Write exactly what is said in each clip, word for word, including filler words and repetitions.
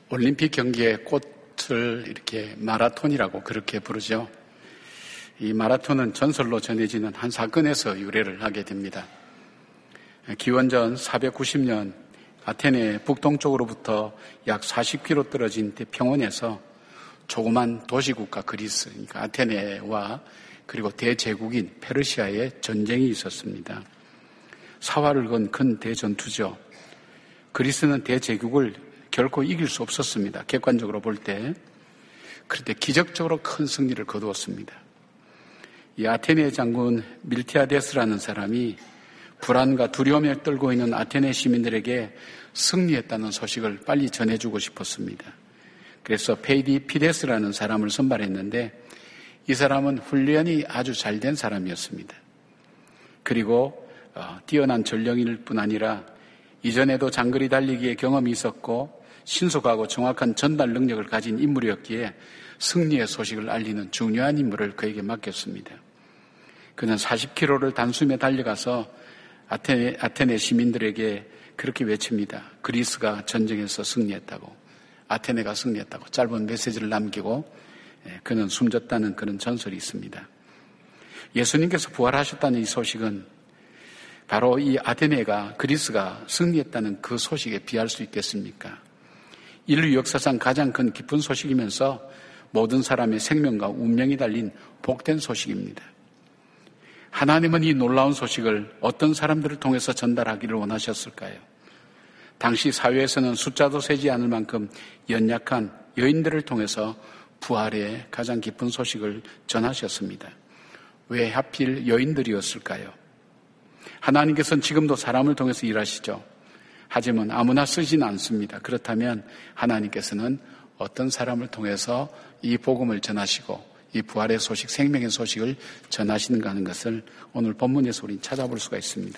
올림픽 경기의 꽃을 이렇게 마라톤이라고 그렇게 부르죠. 이 마라톤은 전설로 전해지는 한 사건에서 유래를 하게 됩니다. 기원전 사백구십 년 아테네 북동쪽으로부터 약 사십 킬로미터 떨어진 평원에서 조그만 도시국가 그리스, 그러니까 아테네와 그리고 대제국인 페르시아의 전쟁이 있었습니다. 사활을 건 큰 대전투죠. 그리스는 대제국을 결코 이길 수 없었습니다. 객관적으로 볼 때. 그런데 기적적으로 큰 승리를 거두었습니다. 이 아테네 장군 밀티아데스라는 사람이 불안과 두려움에 떨고 있는 아테네 시민들에게 승리했다는 소식을 빨리 전해주고 싶었습니다. 그래서 페이디피데스라는 사람을 선발했는데 이 사람은 훈련이 아주 잘된 사람이었습니다. 그리고 어, 뛰어난 전령일 뿐 아니라 이전에도 장거리 달리기의 경험이 있었고 신속하고 정확한 전달 능력을 가진 인물이었기에 승리의 소식을 알리는 중요한 임무를 그에게 맡겼습니다. 그는 사십 킬로미터를 단숨에 달려가서 아테네, 아테네 시민들에게 그렇게 외칩니다. 그리스가 전쟁에서 승리했다고, 아테네가 승리했다고 짧은 메시지를 남기고 그는 숨졌다는 그런 전설이 있습니다. 예수님께서 부활하셨다는 이 소식은 바로 이 아테네가, 그리스가 승리했다는 그 소식에 비할 수 있겠습니까? 인류 역사상 가장 큰 기쁜 소식이면서 모든 사람의 생명과 운명이 달린 복된 소식입니다. 하나님은 이 놀라운 소식을 어떤 사람들을 통해서 전달하기를 원하셨을까요? 당시 사회에서는 숫자도 세지 않을 만큼 연약한 여인들을 통해서 부활의 가장 기쁜 소식을 전하셨습니다. 왜 하필 여인들이었을까요? 하나님께서는 지금도 사람을 통해서 일하시죠. 하지만 아무나 쓰진 않습니다. 그렇다면 하나님께서는 어떤 사람을 통해서 이 복음을 전하시고 이 부활의 소식, 생명의 소식을 전하시는가 하는 것을 오늘 본문에서 우리는 찾아볼 수가 있습니다.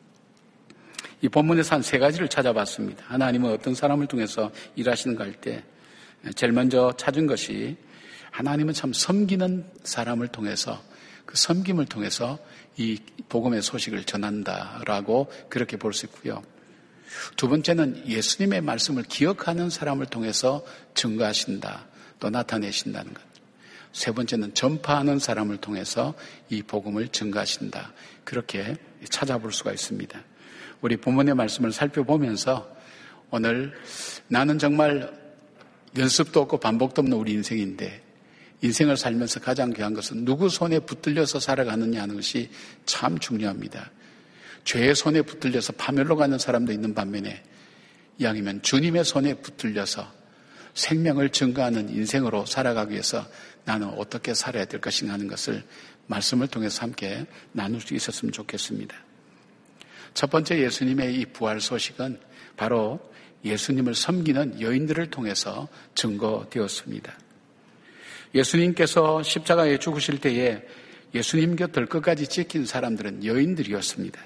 이 본문에서 한 세 가지를 찾아봤습니다. 하나님은 어떤 사람을 통해서 일하시는가 할 때 제일 먼저 찾은 것이 하나님은 참 섬기는 사람을 통해서, 그 섬김을 통해서 이 복음의 소식을 전한다라고 그렇게 볼 수 있고요. 두 번째는 예수님의 말씀을 기억하는 사람을 통해서 증거하신다, 또 나타내신다는 것. 세 번째는 전파하는 사람을 통해서 이 복음을 증거하신다, 그렇게 찾아볼 수가 있습니다. 우리 본문의 말씀을 살펴보면서 오늘 나는 정말 연습도 없고 반복도 없는 우리 인생인데 인생을 살면서 가장 귀한 것은 누구 손에 붙들려서 살아가느냐 하는 것이 참 중요합니다. 죄의 손에 붙들려서 파멸로 가는 사람도 있는 반면에 이왕이면 주님의 손에 붙들려서 생명을 증거하는 인생으로 살아가기 위해서 나는 어떻게 살아야 될 것인가 하는 것을 말씀을 통해서 함께 나눌 수 있었으면 좋겠습니다. 첫 번째 예수님의 이 부활 소식은 바로 예수님을 섬기는 여인들을 통해서 증거되었습니다. 예수님께서 십자가에 죽으실 때에 예수님 곁을 끝까지 지킨 사람들은 여인들이었습니다.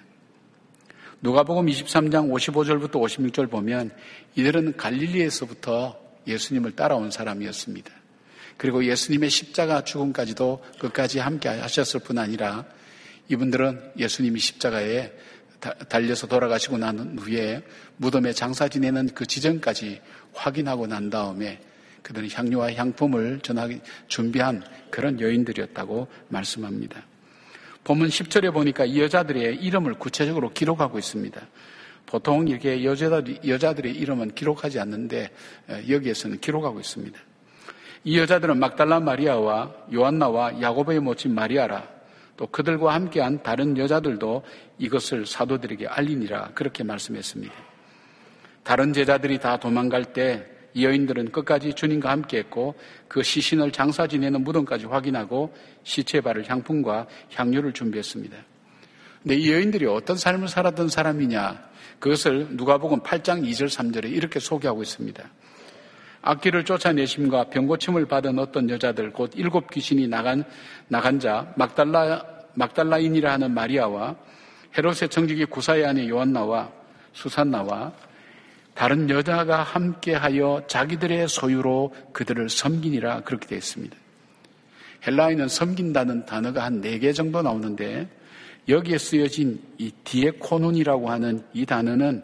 누가복음 이십삼 장 오십오 절부터 오십육 절 보면 이들은 갈릴리에서부터 예수님을 따라온 사람이었습니다. 그리고 예수님의 십자가 죽음까지도 끝까지 함께 하셨을 뿐 아니라 이분들은 예수님이 십자가에 달려서 돌아가시고 난 후에 무덤에 장사 지내는 그 지점까지 확인하고 난 다음에 그들은 향료와 향품을 전하기 준비한 그런 여인들이었다고 말씀합니다. 본문 십 절에 보니까 이 여자들의 이름을 구체적으로 기록하고 있습니다. 보통 이렇게 여자들, 여자들의 이름은 기록하지 않는데 여기에서는 기록하고 있습니다. 이 여자들은 막달라 마리아와 요한나와 야고보의 모친 마리아라, 또 그들과 함께한 다른 여자들도 이것을 사도들에게 알리니라, 그렇게 말씀했습니다. 다른 제자들이 다 도망갈 때 이 여인들은 끝까지 주님과 함께했고 그 시신을 장사 지내는 무덤까지 확인하고 시체에 바를 향품과 향료를 준비했습니다. 근데 이 여인들이 어떤 삶을 살았던 사람이냐, 그것을 누가복음 팔 장 이 절 삼 절에 이렇게 소개하고 있습니다. 악귀를 쫓아내심과 병고침을 받은 어떤 여자들, 곧 일곱 귀신이 나간, 나간 자 막달라, 막달라인이라 하는 마리아와 헤롯의 청지기 구사의 아내 요한나와 수산나와 다른 여자가 함께하여 자기들의 소유로 그들을 섬기니라, 그렇게 되어 있습니다. 헬라어에는 섬긴다는 단어가 한 네 개 정도 나오는데 여기에 쓰여진 이 디에코논이라고 하는 이 단어는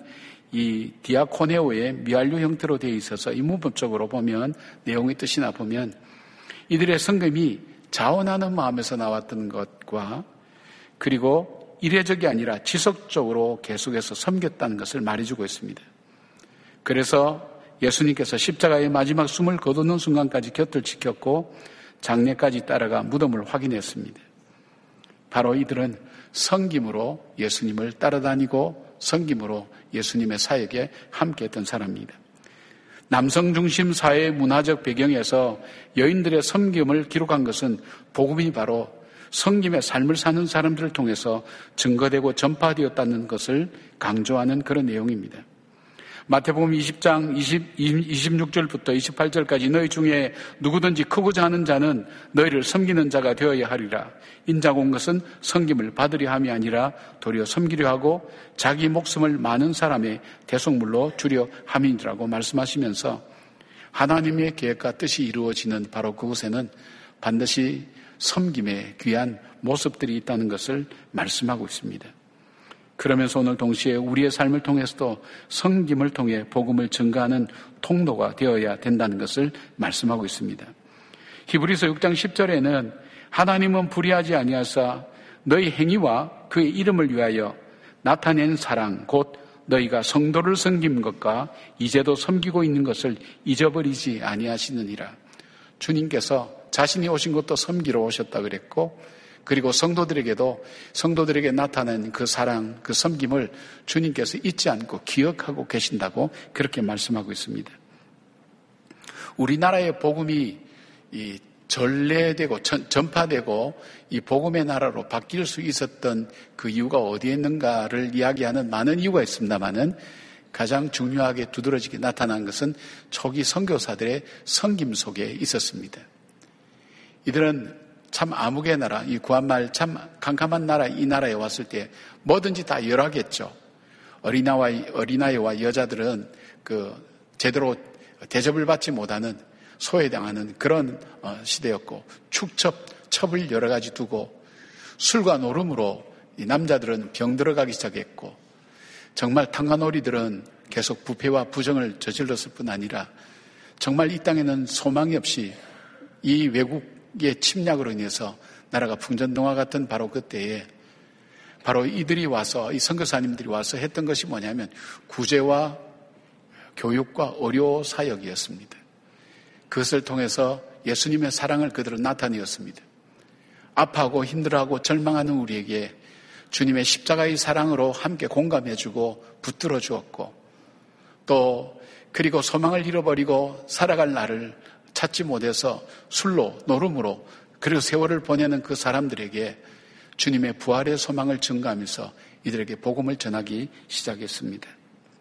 이 디아코네오의 미완료 형태로 되어 있어서 이 문법적으로 보면 내용의 뜻이나 보면 이들의 섬김이 자원하는 마음에서 나왔던 것과 그리고 이례적이 아니라 지속적으로 계속해서 섬겼다는 것을 말해주고 있습니다. 그래서 예수님께서 십자가의 마지막 숨을 거두는 순간까지 곁을 지켰고 장례까지 따라가 무덤을 확인했습니다. 바로 이들은 섬김으로 예수님을 따라다니고 섬김으로 예수님의 사역에 함께했던 사람입니다. 남성 중심 사회의 문화적 배경에서 여인들의 섬김을 기록한 것은 복음이 바로 섬김의 삶을 사는 사람들을 통해서 증거되고 전파되었다는 것을 강조하는 그런 내용입니다. 마태복음 이십 장 이십육 절부터 이십팔 절까지 너희 중에 누구든지 크고자 하는 자는 너희를 섬기는 자가 되어야 하리라. 인자가 온 것은 섬김을 받으려 함이 아니라 도리어 섬기려 하고 자기 목숨을 많은 사람의 대속물로 주려 함이라고 말씀하시면서 하나님의 계획과 뜻이 이루어지는 바로 그곳에는 반드시 섬김의 귀한 모습들이 있다는 것을 말씀하고 있습니다. 그러면서 오늘 동시에 우리의 삶을 통해서도 섬김을 통해 복음을 증거하는 통로가 되어야 된다는 것을 말씀하고 있습니다. 히브리서 육 장 십 절에는 하나님은 불의하지 아니하사 너희 행위와 그의 이름을 위하여 나타낸 사랑 곧 너희가 성도를 섬긴 것과 이제도 섬기고 있는 것을 잊어버리지 아니하시느니라. 주님께서 자신이 오신 것도 섬기러 오셨다 그랬고 그리고 성도들에게도 성도들에게 나타낸 그 사랑, 그 섬김을 주님께서 잊지 않고 기억하고 계신다고 그렇게 말씀하고 있습니다. 우리나라의 복음이 이 전래되고 전파되고 이 복음의 나라로 바뀔 수 있었던 그 이유가 어디에 있는가를 이야기하는 많은 이유가 있습니다만은 가장 중요하게 두드러지게 나타난 것은 초기 선교사들의 섬김 속에 있었습니다. 이들은 참 암흑의 나라, 이 구한말 참 캄캄한 나라, 이 나라에 왔을 때 뭐든지 다 열하겠죠. 어린아이와, 어린아이와 여자들은 그 제대로 대접을 받지 못하는 소외당하는 그런 시대였고 축첩, 첩을 여러 가지 두고 술과 노름으로 이 남자들은 병 들어가기 시작했고 정말 탕가놀이들은 계속 부패와 부정을 저질렀을 뿐 아니라 정말 이 땅에는 소망이 없이 이 외국 의 침략으로 인해서 나라가 풍전등화 같은 바로 그때에 바로 이들이 와서 이 선교사님들이 와서 했던 것이 뭐냐면 구제와 교육과 의료 사역이었습니다. 그것을 통해서 예수님의 사랑을 그대로 나타내었습니다. 아파하고 힘들어하고 절망하는 우리에게 주님의 십자가의 사랑으로 함께 공감해주고 붙들어 주었고 또 그리고 소망을 잃어버리고 살아갈 날을 찾지 못해서 술로 노름으로 그리고 세월을 보내는 그 사람들에게 주님의 부활의 소망을 증거하면서 이들에게 복음을 전하기 시작했습니다.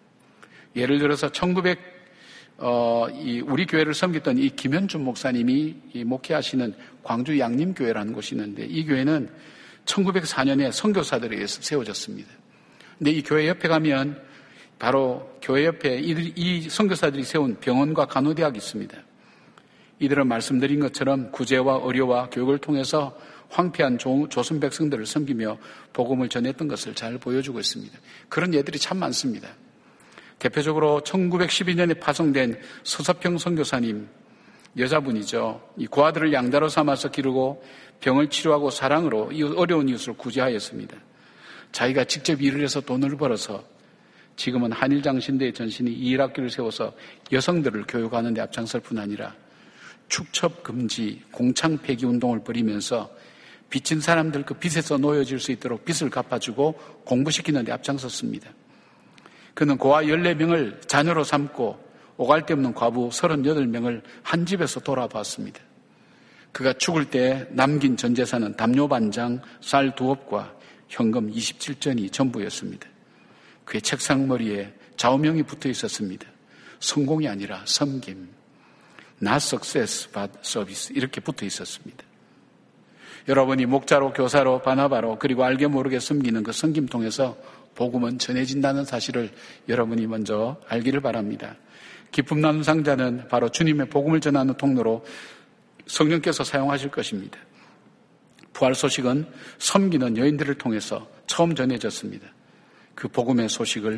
예를 들어서 천구백 어, 이 우리 교회를 섬겼던 이 김현준 목사님이 이 목회하시는 광주 양림교회라는 곳이 있는데 이 교회는 천구백사 년에 선교사들에 의해서 세워졌습니다. 근데 이 교회 옆에 가면 바로 교회 옆에 이, 이 선교사들이 세운 병원과 간호대학이 있습니다. 이들은 말씀드린 것처럼 구제와 의료와 교육을 통해서 황폐한 조, 조선 백성들을 섬기며 복음을 전했던 것을 잘 보여주고 있습니다. 그런 예들이 참 많습니다. 대표적으로 천구백십이 년에 파송된 서서평 선교사님 여자분이죠. 이 고아들을 양자로 삼아서 기르고 병을 치료하고 사랑으로 이 어려운 이웃을 구제하였습니다. 자기가 직접 일을 해서 돈을 벌어서 지금은 한일장신대의 전신이 이 일학교를 세워서 여성들을 교육하는 데 앞장설 뿐 아니라 축첩 금지, 공창 폐기 운동을 벌이면서 빚진 사람들 그 빚에서 놓여질 수 있도록 빚을 갚아주고 공부시키는 데 앞장섰습니다. 그는 고아 열네 명을 자녀로 삼고 오갈 데 없는 과부 서른여덟 명을 한 집에서 돌아봤습니다. 그가 죽을 때 남긴 전 재산은 담요 반장, 쌀 두 업과 현금 이십칠 전이 전부였습니다. 그의 책상머리에 좌우명이 붙어 있었습니다. 성공이 아니라 섬김. Not success, but service. 이렇게 붙어 있었습니다. 여러분이 목자로, 교사로, 바나바로 그리고 알게 모르게 섬기는 그 섬김 통해서 복음은 전해진다는 사실을 여러분이 먼저 알기를 바랍니다. 기쁨 나눔 상자는 바로 주님의 복음을 전하는 통로로 성령께서 사용하실 것입니다. 부활 소식은 섬기는 여인들을 통해서 처음 전해졌습니다. 그 복음의 소식을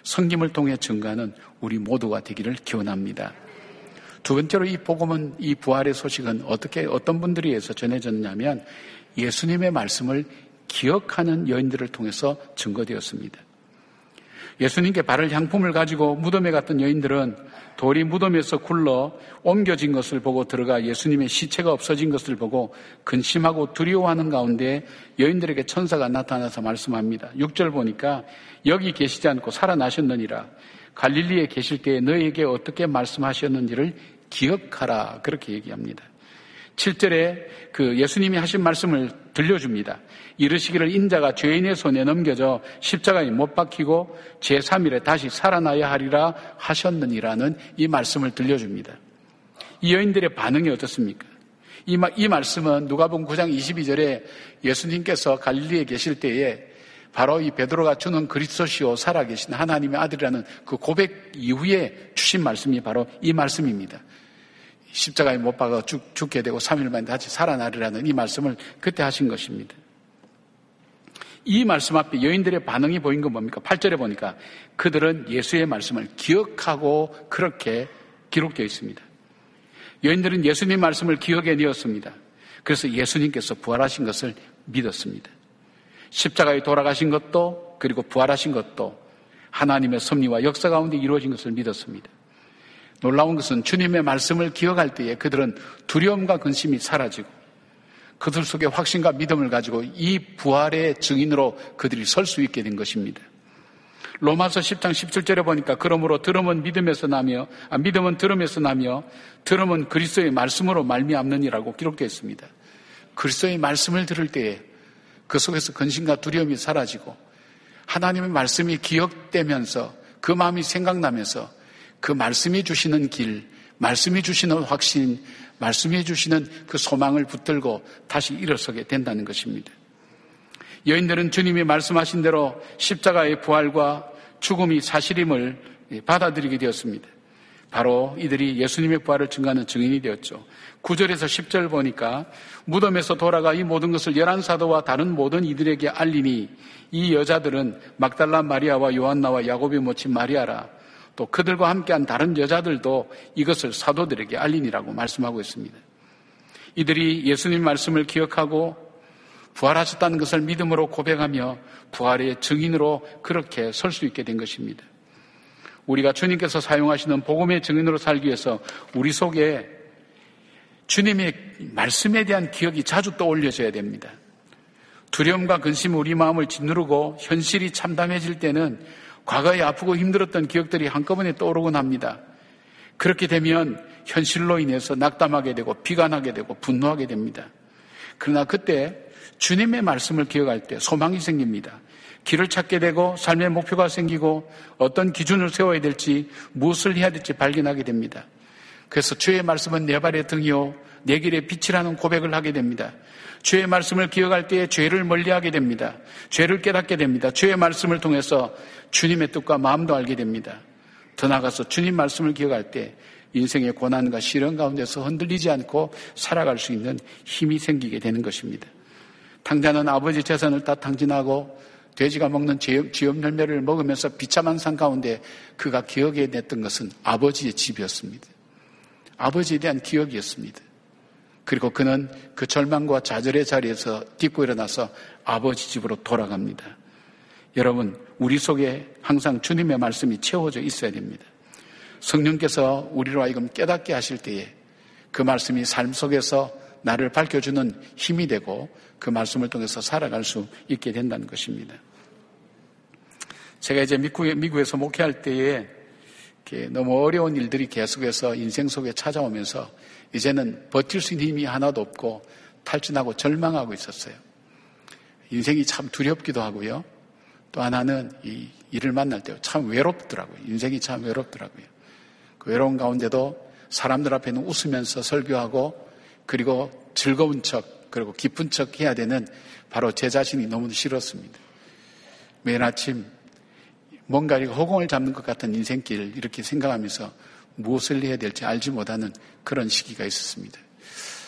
섬김을 통해 증거하는 우리 모두가 되기를 기원합니다. 두 번째로 이 복음은, 이 부활의 소식은 어떻게, 어떤 분들에 의해서 전해졌냐면 예수님의 말씀을 기억하는 여인들을 통해서 증거되었습니다. 예수님께 바를 향품을 가지고 무덤에 갔던 여인들은 돌이 무덤에서 굴러 옮겨진 것을 보고 들어가 예수님의 시체가 없어진 것을 보고 근심하고 두려워하는 가운데 여인들에게 천사가 나타나서 말씀합니다. 육 절 보니까 여기 계시지 않고 살아나셨느니라. 갈릴리에 계실 때에 너희에게 어떻게 말씀하셨는지를 기억하라. 그렇게 얘기합니다. 칠 절에 그 예수님이 하신 말씀을 들려줍니다. 이르시기를 인자가 죄인의 손에 넘겨져 십자가에 못 박히고 제삼 일에 다시 살아나야 하리라 하셨느니라는 이 말씀을 들려줍니다. 이 여인들의 반응이 어떻습니까? 이, 이 말씀은 누가복음 구 장 이십이 절에 예수님께서 갈릴리에 계실 때에 바로 이 베드로가 주는 그리스도시요 살아계신 하나님의 아들이라는 그 고백 이후에 주신 말씀이 바로 이 말씀입니다. 십자가에 못 박아 죽, 죽게 되고 삼 일 만에 다시 살아나리라는 이 말씀을 그때 하신 것입니다. 이 말씀 앞에 여인들의 반응이 보인 건 뭡니까? 팔 절에 보니까 그들은 예수의 말씀을 기억하고 그렇게 기록되어 있습니다. 여인들은 예수님 말씀을 기억해 내었습니다. 그래서 예수님께서 부활하신 것을 믿었습니다. 십자가에 돌아가신 것도 그리고 부활하신 것도 하나님의 섭리와 역사 가운데 이루어진 것을 믿었습니다. 놀라운 것은 주님의 말씀을 기억할 때에 그들은 두려움과 근심이 사라지고 그들 속에 확신과 믿음을 가지고 이 부활의 증인으로 그들이 설 수 있게 된 것입니다. 로마서 십 장 십칠 절에 보니까 그러므로 들음은 믿음에서 나며 아, 믿음은 들음에서 나며 들음은 그리스도의 말씀으로 말미암느니라고 기록되어 있습니다. 그리스도의 말씀을 들을 때에 그 속에서 근심과 두려움이 사라지고 하나님의 말씀이 기억되면서 그 마음이 생각나면서 그 말씀이 주시는 길, 말씀이 주시는 확신, 말씀이 주시는 그 소망을 붙들고 다시 일어서게 된다는 것입니다. 여인들은 주님이 말씀하신 대로 십자가의 부활과 죽음이 사실임을 받아들이게 되었습니다. 바로 이들이 예수님의 부활을 증거하는 증인이 되었죠. 구 절에서 십 절 보니까 무덤에서 돌아가 이 모든 것을 열한 사도와 다른 모든 이들에게 알리니 이 여자들은 막달라 마리아와 요한나와 야곱이 모친 마리아라. 또 그들과 함께한 다른 여자들도 이것을 사도들에게 알리니라고 말씀하고 있습니다. 이들이 예수님 말씀을 기억하고 부활하셨다는 것을 믿음으로 고백하며 부활의 증인으로 그렇게 설 수 있게 된 것입니다. 우리가 주님께서 사용하시는 복음의 증인으로 살기 위해서 우리 속에 주님의 말씀에 대한 기억이 자주 떠올려져야 됩니다. 두려움과 근심이 우리 마음을 짓누르고 현실이 참담해질 때는 과거에 아프고 힘들었던 기억들이 한꺼번에 떠오르곤 합니다. 그렇게 되면 현실로 인해서 낙담하게 되고 비관하게 되고 분노하게 됩니다. 그러나 그때 주님의 말씀을 기억할 때 소망이 생깁니다. 길을 찾게 되고 삶의 목표가 생기고 어떤 기준을 세워야 될지 무엇을 해야 될지 발견하게 됩니다. 그래서 주의 말씀은 내 발의 등이요 내 길의 빛이라는 고백을 하게 됩니다. 주의 말씀을 기억할 때에 죄를 멀리하게 됩니다. 죄를 깨닫게 됩니다. 주의 말씀을 통해서 주님의 뜻과 마음도 알게 됩니다. 더 나아가서 주님 말씀을 기억할 때 인생의 고난과 시련 가운데서 흔들리지 않고 살아갈 수 있는 힘이 생기게 되는 것입니다. 탕자는 아버지 재산을 다 탕진하고 돼지가 먹는 지엽 열매를 먹으면서 비참한 산 가운데 그가 기억해 냈던 것은 아버지의 집이었습니다. 아버지에 대한 기억이었습니다. 그리고 그는 그 절망과 좌절의 자리에서 딛고 일어나서 아버지 집으로 돌아갑니다. 여러분, 우리 속에 항상 주님의 말씀이 채워져 있어야 됩니다. 성령께서 우리로 하여금 깨닫게 하실 때에 그 말씀이 삶 속에서 나를 밝혀주는 힘이 되고 그 말씀을 통해서 살아갈 수 있게 된다는 것입니다. 제가 이제 미국에, 미국에서 목회할 때에 너무 어려운 일들이 계속해서 인생 속에 찾아오면서 이제는 버틸 수 있는 힘이 하나도 없고 탈진하고 절망하고 있었어요. 인생이 참 두렵기도 하고요. 또 하나는 이 일을 만날 때 참 외롭더라고요. 인생이 참 외롭더라고요. 그 외로운 가운데도 사람들 앞에는 웃으면서 설교하고 그리고 즐거운 척 그리고 기쁜 척 해야 되는 바로 제 자신이 너무 싫었습니다. 매일 아침 뭔가 허공을 잡는 것 같은 인생길 이렇게 생각하면서 무엇을 해야 될지 알지 못하는 그런 시기가 있었습니다.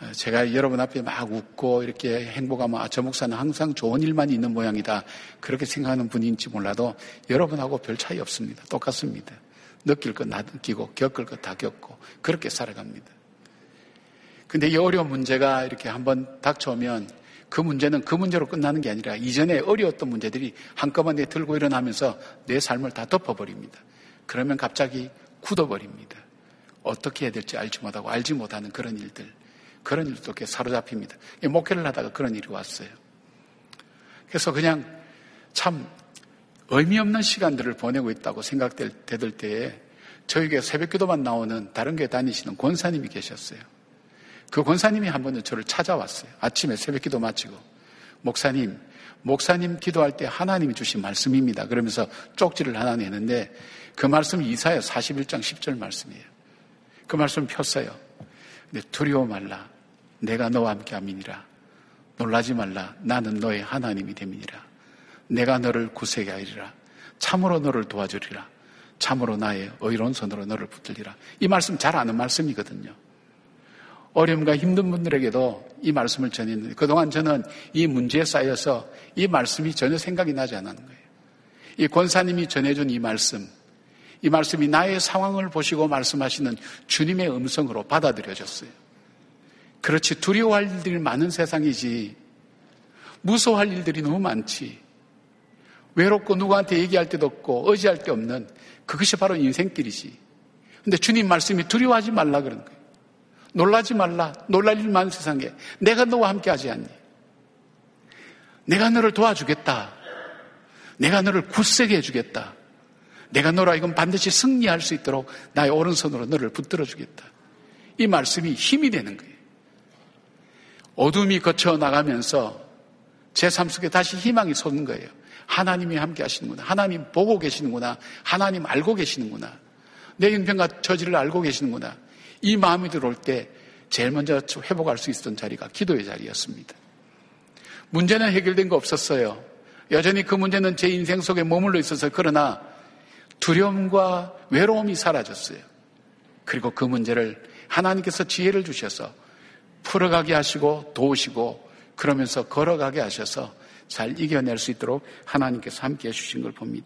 제가 여러분 앞에 막 웃고 이렇게 행복하면 아, 저 목사는 항상 좋은 일만 있는 모양이다 그렇게 생각하는 분인지 몰라도 여러분하고 별 차이 없습니다. 똑같습니다. 느낄 것 다 느끼고 겪을 것 다 겪고 그렇게 살아갑니다. 근데 이 어려운 문제가 이렇게 한번 닥쳐오면 그 문제는 그 문제로 끝나는 게 아니라 이전에 어려웠던 문제들이 한꺼번에 들고 일어나면서 내 삶을 다 덮어버립니다. 그러면 갑자기 굳어버립니다. 어떻게 해야 될지 알지 못하고 알지 못하는 그런 일들, 그런 일도 이렇게 사로잡힙니다. 목회를 하다가 그런 일이 왔어요. 그래서 그냥 참 의미 없는 시간들을 보내고 있다고 생각될 때에 저희 교회 새벽기도만 나오는 다른 교회 다니시는 권사님이 계셨어요. 그 권사님이 한 번은 저를 찾아왔어요. 아침에 새벽기도 마치고 목사님, 목사님 기도할 때 하나님이 주신 말씀입니다. 그러면서 쪽지를 하나 내는데 그 말씀이 이사야 사십일 장 십 절 말씀이에요. 그 말씀 폈어요. 근데 두려워 말라. 내가 너와 함께 함이니라. 놀라지 말라. 나는 너의 하나님이 됨이니라. 내가 너를 구세게 하리라. 참으로 너를 도와주리라. 참으로 나의 의로운 손으로 너를 붙들리라. 이 말씀 잘 아는 말씀이거든요. 어려움과 힘든 분들에게도 이 말씀을 전했는데 그동안 저는 이 문제에 쌓여서 이 말씀이 전혀 생각이 나지 않았는 거예요. 이 권사님이 전해준 이 말씀, 이 말씀이 나의 상황을 보시고 말씀하시는 주님의 음성으로 받아들여졌어요. 그렇지, 두려워할 일들이 많은 세상이지 무서워할 일들이 너무 많지. 외롭고 누구한테 얘기할 데도 없고 의지할 데 없는 그것이 바로 인생길이지. 근데 주님 말씀이 두려워하지 말라 그러는 거예요. 놀라지 말라. 놀랄 일 많은 세상에 내가 너와 함께 하지 않니? 내가 너를 도와주겠다. 내가 너를 굳세게 해주겠다. 내가 너로 하여금 반드시 승리할 수 있도록 나의 오른손으로 너를 붙들어 주겠다. 이 말씀이 힘이 되는 거예요. 어둠이 거쳐 나가면서 제 삶 속에 다시 희망이 솟는 거예요. 하나님이 함께 하시는구나. 하나님 보고 계시는구나. 하나님 알고 계시는구나. 내 형편과 처지를 알고 계시는구나. 이 마음이 들어올 때 제일 먼저 회복할 수 있었던 자리가 기도의 자리였습니다. 문제는 해결된 거 없었어요. 여전히 그 문제는 제 인생 속에 머물러 있어서 그러나 두려움과 외로움이 사라졌어요. 그리고 그 문제를 하나님께서 지혜를 주셔서 풀어가게 하시고 도우시고 그러면서 걸어가게 하셔서 잘 이겨낼 수 있도록 하나님께서 함께 해주신 걸 봅니다.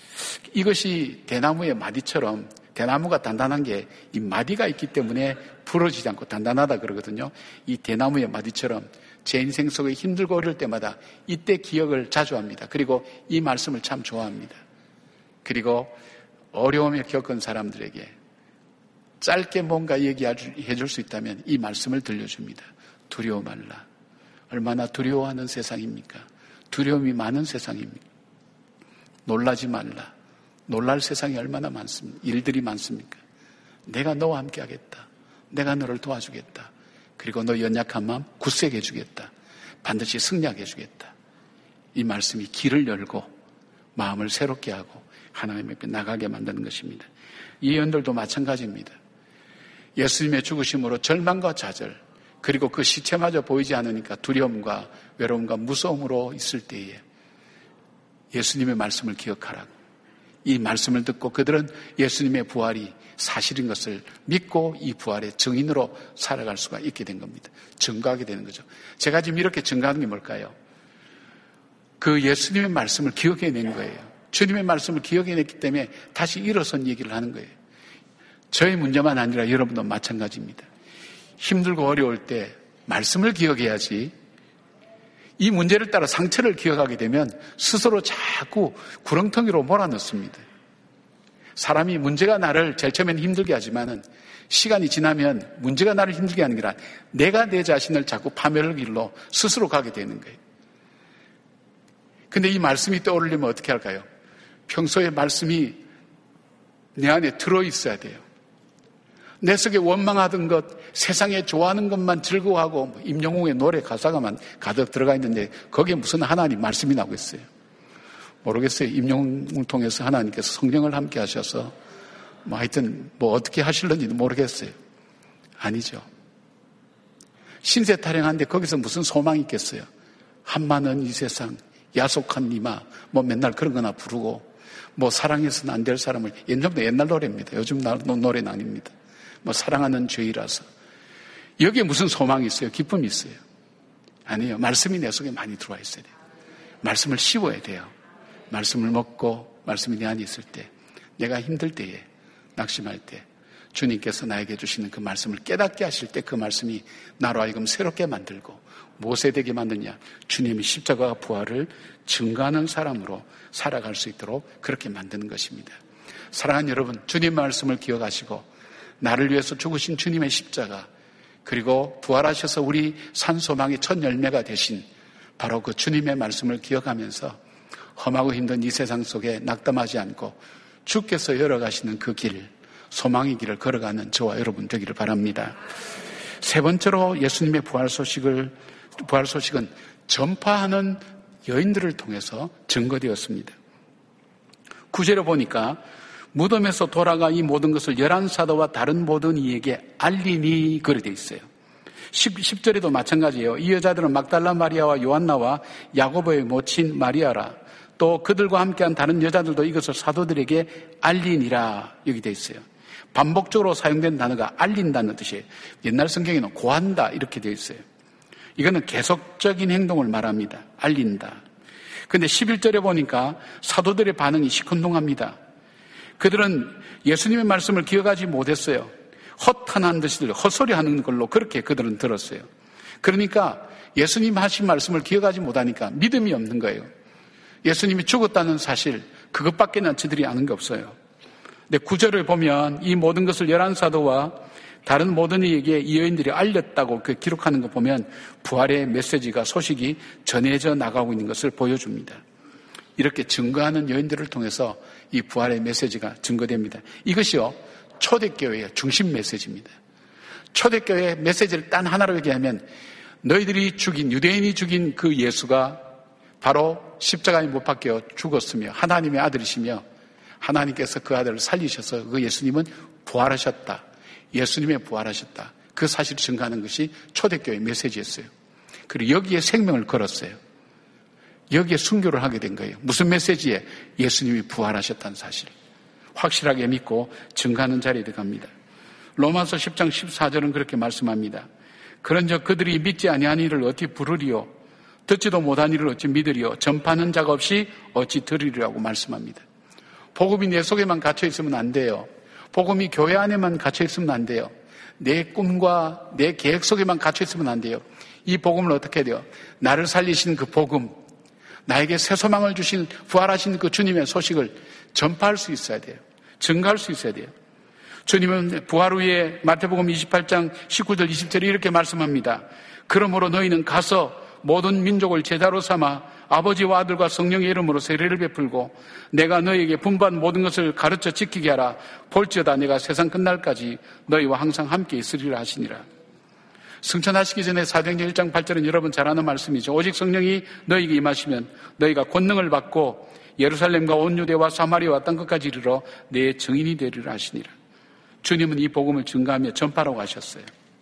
이것이 대나무의 마디처럼 대나무가 단단한 게 이 마디가 있기 때문에 부러지지 않고 단단하다 그러거든요. 이 대나무의 마디처럼 제 인생 속에 힘들고 어려울 때마다 이때 기억을 자주 합니다. 그리고 이 말씀을 참 좋아합니다. 그리고 어려움을 겪은 사람들에게 짧게 뭔가 얘기해 줄 수 있다면 이 말씀을 들려줍니다. 두려워 말라. 얼마나 두려워하는 세상입니까? 두려움이 많은 세상입니다. 놀라지 말라. 놀랄 세상이 얼마나 많습니까? 일들이 많습니까? 내가 너와 함께 하겠다. 내가 너를 도와주겠다. 그리고 너 연약한 마음 굳세게 해주겠다. 반드시 승리하게 해주겠다. 이 말씀이 길을 열고 마음을 새롭게 하고 하나님 앞에 나가게 만드는 것입니다. 예언들도 마찬가지입니다. 예수님의 죽으심으로 절망과 좌절 그리고 그 시체마저 보이지 않으니까 두려움과 외로움과 무서움으로 있을 때에 예수님의 말씀을 기억하라고. 이 말씀을 듣고 그들은 예수님의 부활이 사실인 것을 믿고 이 부활의 증인으로 살아갈 수가 있게 된 겁니다. 증거하게 되는 거죠. 제가 지금 이렇게 증거하는 게 뭘까요? 그 예수님의 말씀을 기억해낸 거예요. 주님의 말씀을 기억해냈기 때문에 다시 일어선 얘기를 하는 거예요. 저의 문제만 아니라 여러분도 마찬가지입니다. 힘들고 어려울 때 말씀을 기억해야지 이 문제를 따라 상처를 기억하게 되면 스스로 자꾸 구렁텅이로 몰아넣습니다. 사람이 문제가 나를 제일 처음에는 힘들게 하지만은 시간이 지나면 문제가 나를 힘들게 하는 게 아니라 내가 내 자신을 자꾸 파멸의 길로 스스로 가게 되는 거예요. 근데 이 말씀이 떠오르려면 어떻게 할까요? 평소에 말씀이 내 안에 들어있어야 돼요. 내 속에 원망하던 것, 세상에 좋아하는 것만 즐거워하고 임영웅의 노래 가사가만 가득 들어가 있는데 거기에 무슨 하나님 말씀이 나오고 있어요. 모르겠어요. 임영웅을 통해서 하나님께서 성령을 함께 하셔서 뭐 하여튼 뭐 어떻게 하실는지도 모르겠어요. 아니죠. 신세 타령한데 거기서 무슨 소망이 있겠어요. 한마는 이 세상 야속한 니마 뭐 맨날 그런 거나 부르고 뭐 사랑해서는 안 될 사람을 옛날부터 옛날 노래입니다. 요즘 노래는 아닙니다. 뭐 사랑하는 죄이라서 여기에 무슨 소망이 있어요? 기쁨이 있어요? 아니에요. 말씀이 내 속에 많이 들어와 있어야 돼요. 말씀을 씹어야 돼요. 말씀을 먹고 말씀이 내 안에 있을 때, 내가 힘들 때에, 낙심할 때 주님께서 나에게 주시는 그 말씀을 깨닫게 하실 때 그 말씀이 나로 하여금 새롭게 만들고 무엇에 되게 만드냐? 주님의 십자가와 부활을 증거하는 사람으로 살아갈 수 있도록 그렇게 만드는 것입니다. 사랑하는 여러분, 주님 말씀을 기억하시고 나를 위해서 죽으신 주님의 십자가, 그리고 부활하셔서 우리 산소망의 첫 열매가 되신 바로 그 주님의 말씀을 기억하면서 험하고 힘든 이 세상 속에 낙담하지 않고 주께서 열어가시는 그 길, 소망의 길을 걸어가는 저와 여러분 되기를 바랍니다. 세 번째로 예수님의 부활 소식을, 부활 소식은 전파하는 여인들을 통해서 증거되었습니다. 구절에 보니까 무덤에서 돌아가 이 모든 것을 열한 사도와 다른 모든 이에게 알리니 그래 되어 있어요. 십 절에도 마찬가지예요. 이 여자들은 막달라 마리아와 요한나와 야고보의 모친 마리아라. 또 그들과 함께한 다른 여자들도 이것을 사도들에게 알리니라 여기 되어 있어요. 반복적으로 사용된 단어가 알린다는 뜻이에요. 옛날 성경에는 고한다 이렇게 되어 있어요. 이거는 계속적인 행동을 말합니다. 알린다. 그런데 십일 절에 보니까 사도들의 반응이 시큰둥합니다. 그들은 예수님의 말씀을 기억하지 못했어요. 허탄한 듯이 헛소리 하는 걸로 그렇게 그들은 들었어요. 그러니까 예수님 하신 말씀을 기억하지 못하니까 믿음이 없는 거예요. 예수님이 죽었다는 사실, 그것밖에는 저들이 아는 게 없어요. 근데 구절을 보면 이 모든 것을 열한 사도와 다른 모든 이에게 이 여인들이 알렸다고 그 기록하는 거 보면 부활의 메시지가, 소식이 전해져 나가고 있는 것을 보여줍니다. 이렇게 증거하는 여인들을 통해서 이 부활의 메시지가 증거됩니다. 이것이요, 초대교회의 중심 메시지입니다. 초대교회의 메시지를 단 하나로 얘기하면 너희들이 죽인, 유대인이 죽인 그 예수가 바로 십자가에 못 박혀 죽었으며 하나님의 아들이시며 하나님께서 그 아들을 살리셔서 그 예수님은 부활하셨다. 예수님의 부활하셨다. 그 사실을 증거하는 것이 초대교회의 메시지였어요. 그리고 여기에 생명을 걸었어요. 여기에 순교를 하게 된 거예요. 무슨 메시지에? 예수님이 부활하셨다는 사실. 확실하게 믿고 증거하는 자리에 들어갑니다. 로마서 십 장 십사 절은 그렇게 말씀합니다. 그런즉 그들이 믿지 아니한 이를 어찌 부르리요? 듣지도 못한 이를 어찌 믿으리요? 전파하는 자가 없이 어찌 들으리라고 말씀합니다. 복음이 내 속에만 갇혀 있으면 안 돼요. 복음이 교회 안에만 갇혀 있으면 안 돼요. 내 꿈과 내 계획 속에만 갇혀 있으면 안 돼요. 이 복음을 어떻게 해야 돼요? 나를 살리신 그 복음, 나에게 새 소망을 주신 부활하신 그 주님의 소식을 전파할 수 있어야 돼요. 증가할 수 있어야 돼요. 주님은 부활 후에 마태복음 이십팔 장 십구 절 이십 절에 이렇게 말씀합니다. 그러므로 너희는 가서 모든 민족을 제자로 삼아 아버지와 아들과 성령의 이름으로 세례를 베풀고 내가 너희에게 분부한 모든 것을 가르쳐 지키게 하라. 볼지어다 내가 세상 끝날까지 너희와 항상 함께 있으리라 하시니라. 승천하시기 전에 사도행전 일 장 팔 절은 여러분 잘 아는 말씀이죠. 오직 성령이 너희에게 임하시면 너희가 권능을 받고 예루살렘과 온 유대와 사마리아와 땅끝까지 이르러 내 증인이 되리라 하시니라. 주님은 이 복음을 증거하며 전파라고 하셨어요.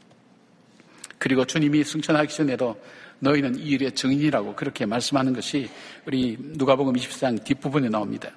그리고 주님이 승천하기 전에도 너희는 이 일의 증인이라고 그렇게 말씀하는 것이 우리 누가복음 이십사 장 뒷부분에 나옵니다.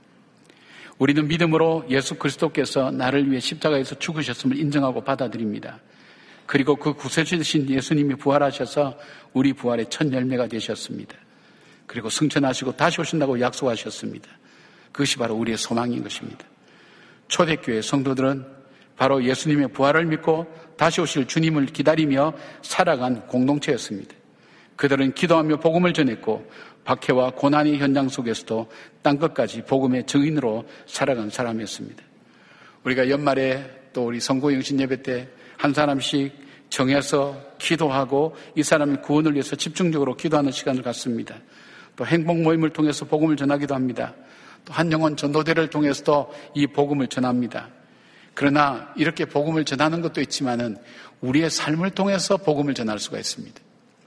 우리는 믿음으로 예수 그리스도께서 나를 위해 십자가에서 죽으셨음을 인정하고 받아들입니다. 그리고 그 구세주이신 예수님이 부활하셔서 우리 부활의 첫 열매가 되셨습니다. 그리고 승천하시고 다시 오신다고 약속하셨습니다. 그것이 바로 우리의 소망인 것입니다. 초대교회 성도들은 바로 예수님의 부활을 믿고 다시 오실 주님을 기다리며 살아간 공동체였습니다. 그들은 기도하며 복음을 전했고 박해와 고난의 현장 속에서도 땅끝까지 복음의 증인으로 살아간 사람이었습니다. 우리가 연말에 또 우리 성고영신 예배 때 한 사람씩 정해서 기도하고 이 사람의 구원을 위해서 집중적으로 기도하는 시간을 갖습니다. 또 행복 모임을 통해서 복음을 전하기도 합니다. 또 한 영혼 전도대를 통해서도 이 복음을 전합니다. 그러나 이렇게 복음을 전하는 것도 있지만은 우리의 삶을 통해서 복음을 전할 수가 있습니다.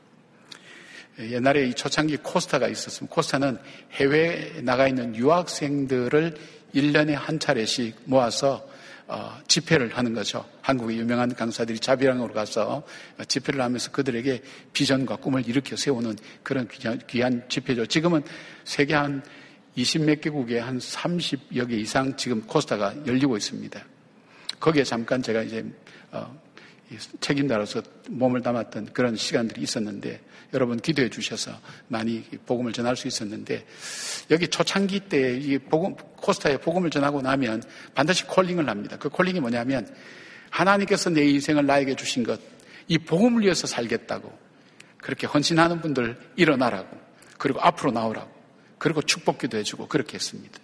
옛날에 이 초창기 코스타가 있었습니다. 코스타는 해외에 나가 있는 유학생들을 일 년에 한 차례씩 모아서 어, 집회를 하는 거죠. 한국의 유명한 강사들이 자비랑으로 가서 집회를 하면서 그들에게 비전과 꿈을 일으켜 세우는 그런 귀한, 귀한 집회죠. 지금은 세계 한 이십 몇 개국에 한 삼십여 개 이상 지금 코스타가 열리고 있습니다. 거기에 잠깐 제가 이제 어, 책임자로서 몸을 담았던 그런 시간들이 있었는데 여러분 기도해 주셔서 많이 복음을 전할 수 있었는데 여기 초창기 때 이 복음, 코스타에 복음을 전하고 나면 반드시 콜링을 합니다. 그 콜링이 뭐냐면 하나님께서 내 인생을 나에게 주신 것, 이 복음을 위해서 살겠다고 그렇게 헌신하는 분들 일어나라고 그리고 앞으로 나오라고 그리고 축복기도 해주고 그렇게 했습니다.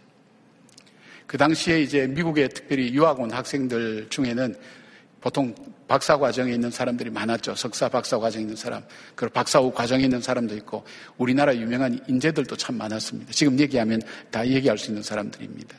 그 당시에 이제 미국에 특별히 유학 온 학생들 중에는 보통 박사 과정에 있는 사람들이 많았죠. 석사, 박사 과정에 있는 사람, 그리고 박사 후 과정에 있는 사람도 있고 우리나라 유명한 인재들도 참 많았습니다. 지금 얘기하면 다 얘기할 수 있는 사람들입니다.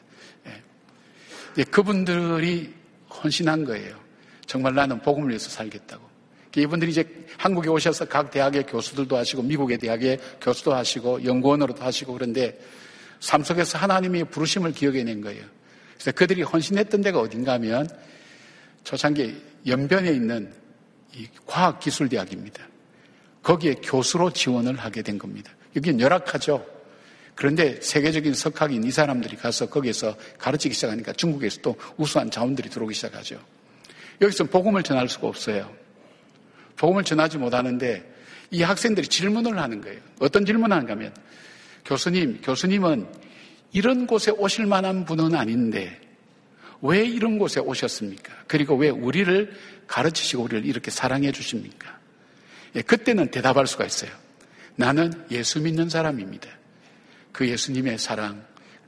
예. 그분들이 헌신한 거예요. 정말 나는 복음을 위해서 살겠다고. 이분들이 이제 한국에 오셔서 각 대학의 교수들도 하시고 미국의 대학의 교수도 하시고 연구원으로도 하시고 그런데 삶 속에서 하나님의 부르심을 기억해낸 거예요. 그래서 그들이 헌신했던 데가 어딘가 하면 초창기 연변에 있는 이 과학기술대학입니다. 거기에 교수로 지원을 하게 된 겁니다. 여기는 열악하죠. 그런데 세계적인 석학인 이 사람들이 가서 거기에서 가르치기 시작하니까 중국에서 또 우수한 자원들이 들어오기 시작하죠. 여기서 복음을 전할 수가 없어요. 복음을 전하지 못하는데 이 학생들이 질문을 하는 거예요. 어떤 질문을 하는가 하면 교수님, 교수님은 이런 곳에 오실 만한 분은 아닌데 왜 이런 곳에 오셨습니까? 그리고 왜 우리를 가르치시고 우리를 이렇게 사랑해 주십니까? 예, 그때는 대답할 수가 있어요. 나는 예수 믿는 사람입니다. 그 예수님의 사랑,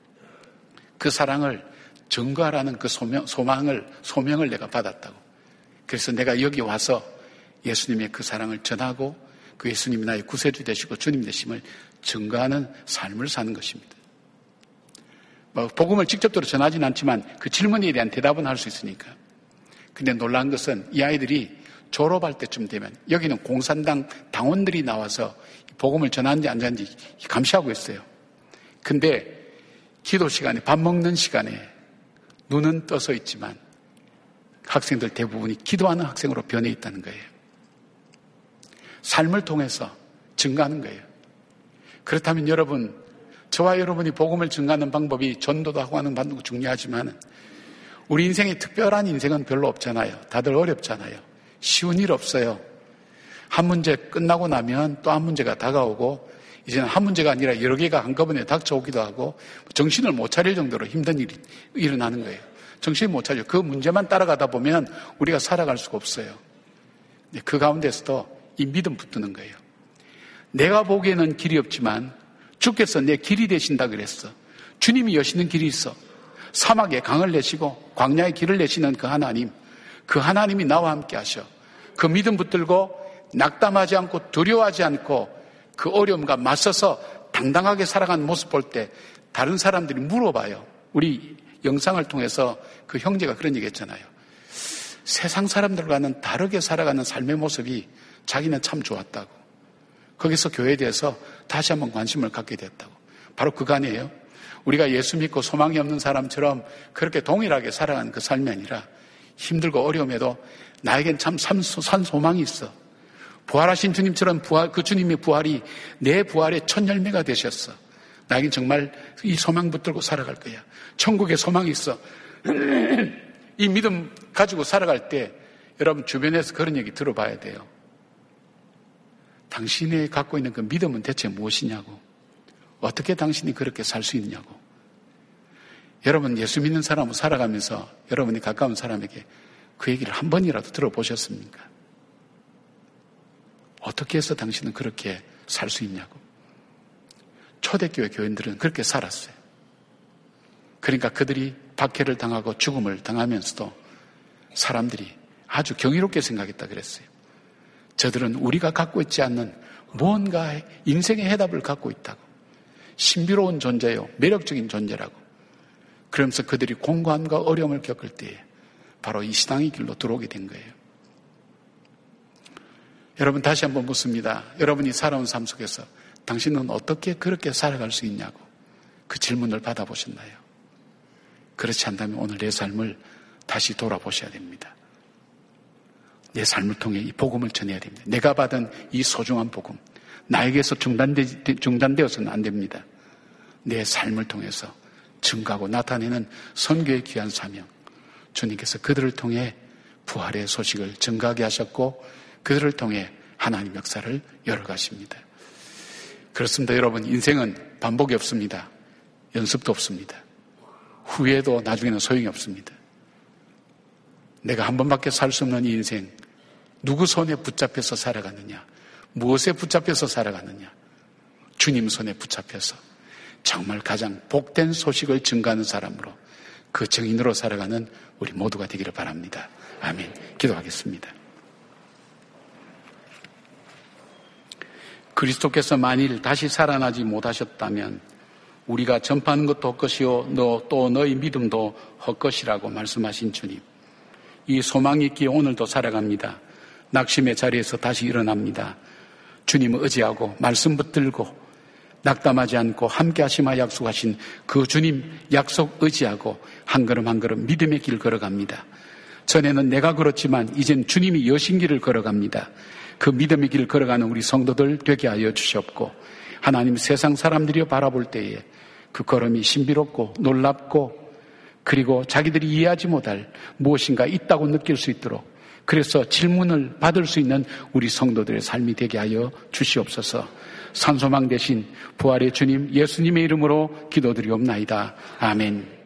그 사랑을 증거하라는 그 소명, 소망을, 소명을 내가 받았다고. 그래서 내가 여기 와서 예수님의 그 사랑을 전하고 그 예수님이 나의 구세주 되시고 주님 되심을 증거하는 삶을 사는 것입니다. 뭐 복음을 직접적으로 전하지는 않지만 그 질문에 대한 대답은 할 수 있으니까. 근데 놀라운 것은 이 아이들이 졸업할 때쯤 되면 여기는 공산당 당원들이 나와서 복음을 전하는지 안 전하는지 감시하고 있어요. 근데 기도 시간에 밥 먹는 시간에 눈은 떠서 있지만 학생들 대부분이 기도하는 학생으로 변해 있다는 거예요. 삶을 통해서 증가하는 거예요. 그렇다면 여러분, 저와 여러분이 복음을 증가하는 방법이 전도도 하고 하는 방법도 중요하지만 우리 인생에 특별한 인생은 별로 없잖아요. 다들 어렵잖아요. 쉬운 일 없어요. 한 문제 끝나고 나면 또 한 문제가 다가오고 이제는 한 문제가 아니라 여러 개가 한꺼번에 닥쳐오기도 하고 정신을 못 차릴 정도로 힘든 일이 일어나는 거예요. 정신을 못 차려. 그 문제만 따라가다 보면 우리가 살아갈 수가 없어요. 그 가운데서도 이 믿음 붙드는 거예요. 내가 보기에는 길이 없지만 주께서 내 길이 되신다 그랬어. 주님이 여시는 길이 있어. 사막에 강을 내시고 광야에 길을 내시는 그 하나님, 그 하나님이 나와 함께 하셔. 그 믿음 붙들고 낙담하지 않고 두려워하지 않고 그 어려움과 맞서서 당당하게 살아가는 모습 볼 때 다른 사람들이 물어봐요. 우리 영상을 통해서 그 형제가 그런 얘기 했잖아요. 세상 사람들과는 다르게 살아가는 삶의 모습이 자기는 참 좋았다고. 거기서 교회에 대해서 다시 한번 관심을 갖게 됐다고. 바로 그간이에요. 우리가 예수 믿고 소망이 없는 사람처럼 그렇게 동일하게 살아가는 그 삶이 아니라 힘들고 어려움에도 나에겐 참 산 소망이 있어. 부활하신 주님처럼 부활, 그 주님의 부활이 내 부활의 첫 열매가 되셨어. 나에겐 정말 이 소망 붙들고 살아갈 거야. 천국에 소망이 있어. 이 믿음 가지고 살아갈 때 여러분 주변에서 그런 얘기 들어봐야 돼요. 당신이 갖고 있는 그 믿음은 대체 무엇이냐고. 어떻게 당신이 그렇게 살 수 있냐고. 여러분 예수 믿는 사람으로 살아가면서 여러분이 가까운 사람에게 그 얘기를 한 번이라도 들어보셨습니까? 어떻게 해서 당신은 그렇게 살 수 있냐고. 초대교회 교인들은 그렇게 살았어요. 그러니까 그들이 박해를 당하고 죽음을 당하면서도 사람들이 아주 경이롭게 생각했다 그랬어요. 저들은 우리가 갖고 있지 않는 무언가 인생의 해답을 갖고 있다고. 신비로운 존재요. 매력적인 존재라고. 그러면서 그들이 공고함과 어려움을 겪을 때에 바로 이 신앙의 길로 들어오게 된 거예요. 여러분 다시 한번 묻습니다. 여러분이 살아온 삶 속에서 당신은 어떻게 그렇게 살아갈 수 있냐고 그 질문을 받아보셨나요? 그렇지 않다면 오늘 내 삶을 다시 돌아보셔야 됩니다. 내 삶을 통해 이 복음을 전해야 됩니다. 내가 받은 이 소중한 복음, 나에게서 중단되, 중단되어서는 안 됩니다. 내 삶을 통해서 증가하고 나타내는 선교의 귀한 사명, 주님께서 그들을 통해 부활의 소식을 증가하게 하셨고 그들을 통해 하나님 역사를 열어가십니다. 그렇습니다. 여러분, 인생은 반복이 없습니다. 연습도 없습니다. 후회도 나중에는 소용이 없습니다. 내가 한 번밖에 살 수 없는 이 인생, 누구 손에 붙잡혀서 살아가느냐, 무엇에 붙잡혀서 살아가느냐, 주님 손에 붙잡혀서 정말 가장 복된 소식을 증가하는 사람으로, 그 증인으로 살아가는 우리 모두가 되기를 바랍니다. 아멘. 기도하겠습니다. 그리스도께서 만일 다시 살아나지 못하셨다면 우리가 전파하는 것도 헛것이요 너, 또 너희 믿음도 헛것이라고 말씀하신 주님, 이 소망이 있기에 오늘도 살아갑니다. 낙심의 자리에서 다시 일어납니다. 주님을 의지하고 말씀 붙들고 낙담하지 않고 함께 하시마 약속하신 그 주님 약속 의지하고 한 걸음 한 걸음 믿음의 길 걸어갑니다. 전에는 내가 걸었지만 이젠 주님이 여신 길을 걸어갑니다. 그 믿음의 길 걸어가는 우리 성도들 되게 하여 주시옵고, 하나님 세상 사람들이 바라볼 때에 그 걸음이 신비롭고 놀랍고 그리고 자기들이 이해하지 못할 무엇인가 있다고 느낄 수 있도록, 그래서 질문을 받을 수 있는 우리 성도들의 삶이 되게 하여 주시옵소서. 산소망 대신 부활의 주님 예수님의 이름으로 기도드리옵나이다. 아멘.